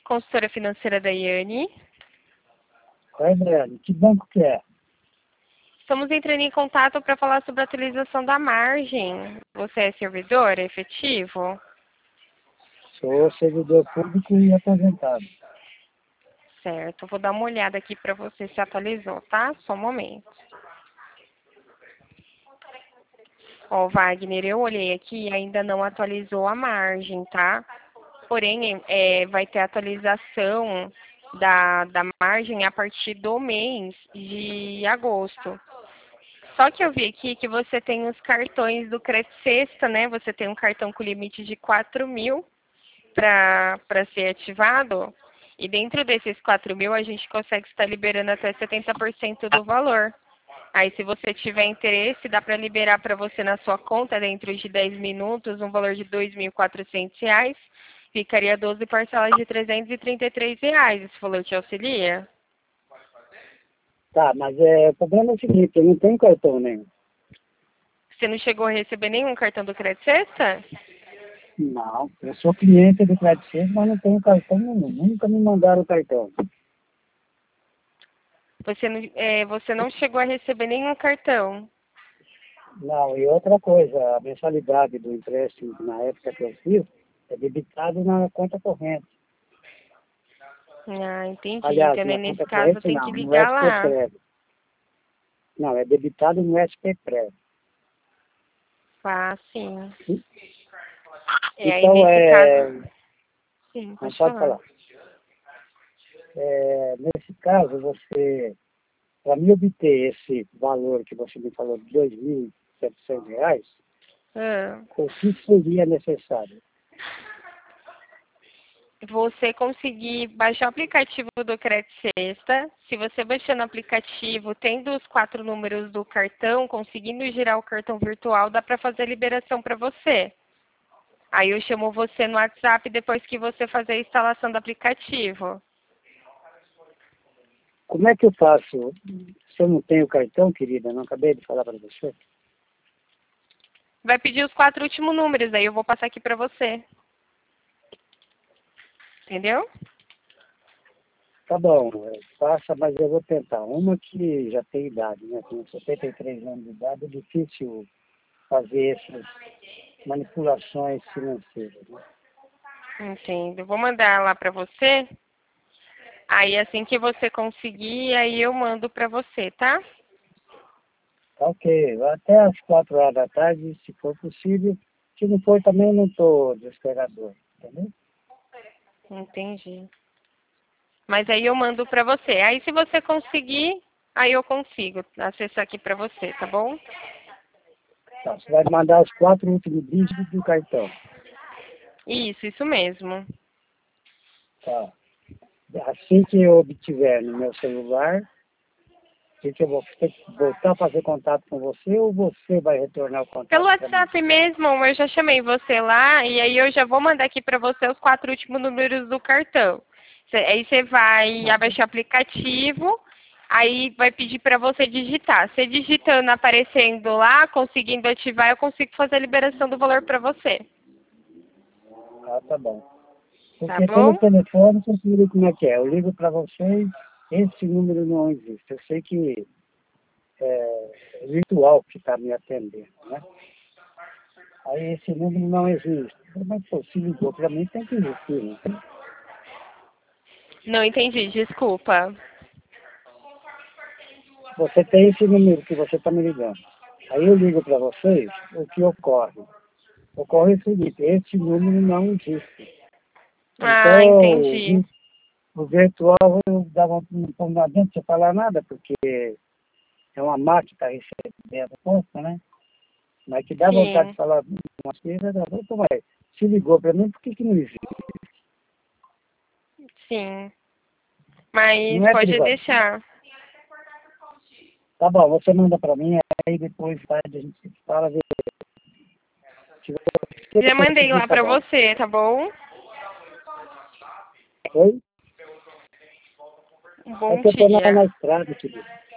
consultora financeira da Iane. Oi, Adriane, que banco que é? Estamos entrando em contato para falar sobre a atualização da margem. Você é servidor efetivo? Sou servidor público e aposentado. Certo, vou dar uma olhada aqui para você se atualizou, tá? Só um momento. Ó, Wagner, eu olhei aqui e ainda não atualizou a margem, tá? Porém, vai ter atualização da margem a partir do mês de agosto. Só que eu vi aqui que você tem os cartões do Crédito Sexta, né? Você tem um cartão com limite de 4.000 para ser ativado. E dentro desses 4.000, a gente consegue estar liberando até 70% do valor. Aí, se você tiver interesse, dá para liberar para você na sua conta, dentro de 10 minutos, um valor de R$ 2.400. Ficaria 12 parcelas de R$ 333. Esse valor te auxilia? Tá, mas o problema é o seguinte, eu não tenho cartão nenhum. Você não chegou a receber nenhum cartão do Crédito Sexta? Não, eu sou cliente do Crédito Sexta, mas não tenho cartão nenhum. Nunca me mandaram cartão. Você não chegou a receber nenhum cartão? Não, e outra coisa, a mensalidade do empréstimo na época que eu fiz é debitado na conta corrente. Ah, entendi. Aliás, Então, na nesse conta caso, corrente tem que não, no ligar lá. SP-Prev. Não, é debitado no SP-Prev. Ah, sim. Aí, Então, nesse caso... Sim, não pode pode falar. falar. Nesse caso, para me obter esse valor que você me falou de R$ 2.700, Ah, o que seria necessário? você conseguir baixar o aplicativo do Crédito Sexta. Se você baixar no aplicativo, tendo os 4 números do cartão, conseguindo girar o cartão virtual, dá para fazer a liberação para você. Aí eu chamo você no WhatsApp depois que você fazer a instalação do aplicativo. Como é que eu faço? Se eu não tenho cartão, querida, não acabei de falar para você. Vai pedir os 4 últimos números, aí eu vou passar aqui para você. Entendeu? Tá bom, passa, mas eu vou tentar. Uma que já tem idade, né? Com 73 anos de idade, é difícil fazer essas manipulações financeiras, né? Entendo. Vou mandar lá para você. Aí assim que você conseguir, aí eu mando para você, tá? Tá ok, até às 4 horas da tarde, se for possível. Se não for, também não estou desesperador, entendeu? Entendi. Mas aí eu mando para você. Aí se você conseguir, aí eu consigo acessar aqui para você, tá bom? Tá, você vai mandar os 4 últimos dígitos do cartão. Isso mesmo. Tá. Assim que eu obtiver no meu celular, que eu vou ter que voltar a fazer contato com você ou você vai retornar o Pelo contato para mim? WhatsApp mesmo, eu já chamei você lá e aí eu já vou mandar aqui para você os 4 últimos números do cartão. Aí você vai abaixar o aplicativo, aí vai pedir para você digitar. Você digitando, aparecendo lá, conseguindo ativar, eu consigo fazer a liberação do valor para você. Ah, tá bom. Tá Porque pelo bom? telefone, você sabe como é que é. Eu ligo para vocês, esse número não existe. Eu sei que é virtual que está me atendendo, né? Aí esse número não existe. Mas, pô, se ligou para mim, tem que existir, né? Não entendi, desculpa. Você tem esse número que você está me ligando. Aí eu ligo para vocês, o que ocorre? Ocorre o seguinte, esse número não existe. Ah, Então, entendi. o virtual não adianta você falar nada, porque é uma máquina que está recebendo posta, né? Mas que dá vontade de Sim, falar umas coisas, mas se ligou para mim, por que não existe? sim. Mas Não é pode privado. deixar. Tá bom, você manda para mim, aí depois tarde a gente se fala. Se você Já mandei conseguir, lá tá pra bom. você, tá bom? Oi? Um É bom que eu estou na dia. estrada, querido.